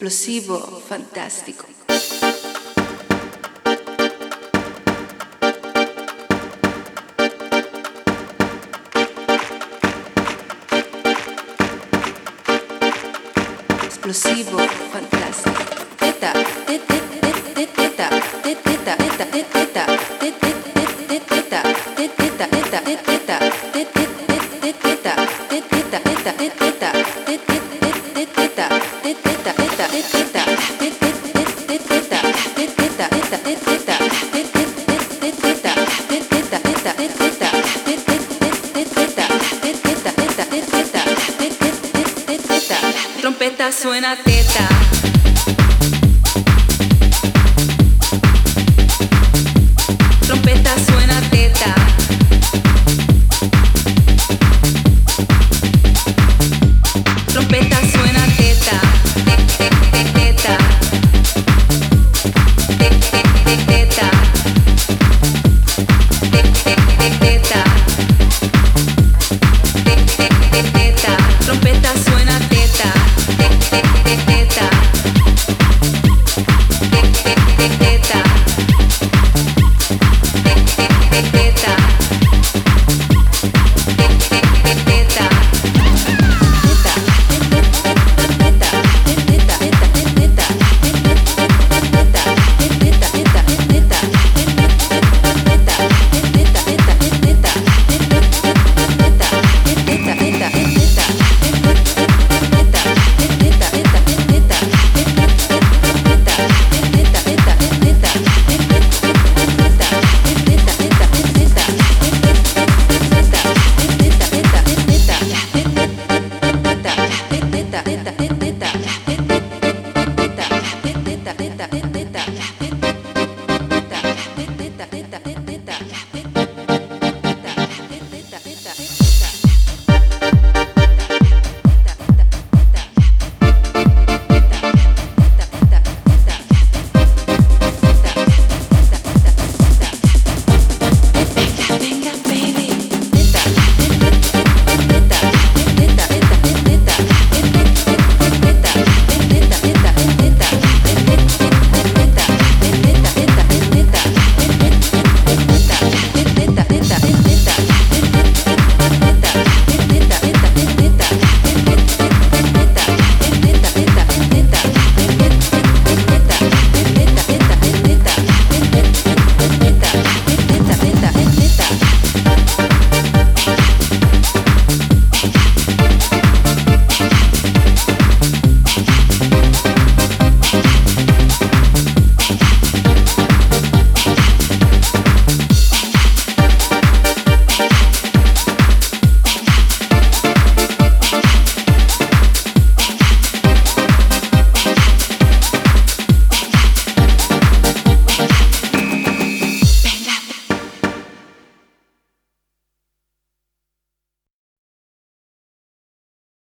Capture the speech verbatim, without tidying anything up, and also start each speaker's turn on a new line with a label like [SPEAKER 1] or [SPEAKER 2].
[SPEAKER 1] explosivo, fantástico. Explosivo, fantástico. Teta, teta, teta, teta, teta, teta, teta, teta, teta, teta, trompeta suena teta. Trompeta suena teta. Trompeta suena teta. Teta. Teta. Teta. Teta. Trompeta suena teta. Teta. Teta. Teta, teta, teta, teta, teta, teta, teta, teta, teta, teta,